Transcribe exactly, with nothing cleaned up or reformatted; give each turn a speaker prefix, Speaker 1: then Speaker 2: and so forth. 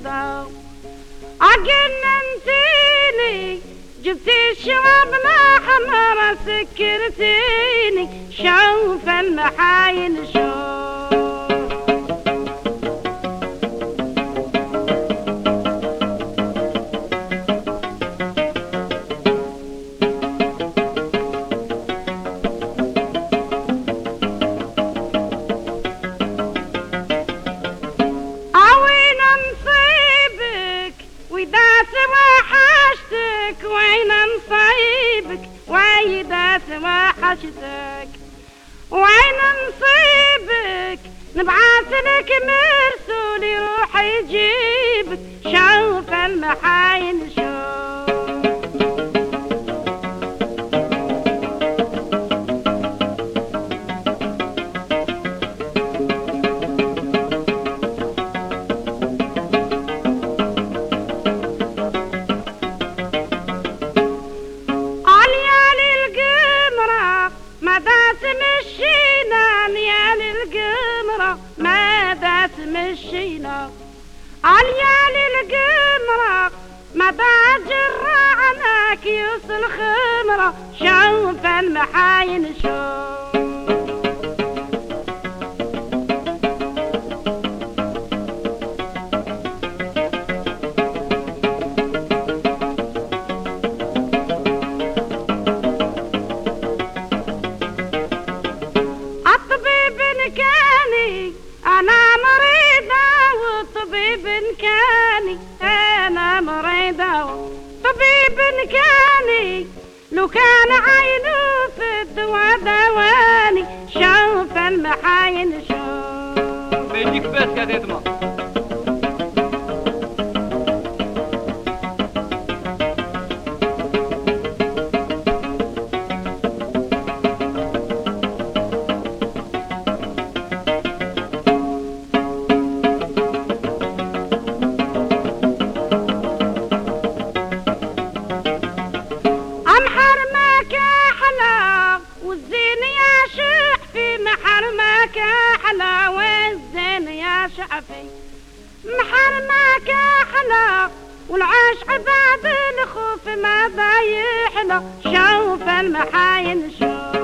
Speaker 1: يرضى. عجننتيني جبتي الشراب الأحمر سكرتيني شوف المحاين شوف. وين نصيبك ويدات وحشتك وين نصيبك نبعث لك مرسول يروح يجيبك شوف المحاين شوف. مشينا عاليال القمرة ما باجر عنك يوصل خمرة شوف المحاين شوف. الطبيب كاني أنا مريضة وطبيب كاني أنا مريضة طبيب كاني لو كان عينه في الدواء دواني شوف المحاين شوف.
Speaker 2: بيجيك بس كديدما
Speaker 1: محرمك أحلى والعيش عباد الخوف ما ضايحنا شوف المحاين شوف.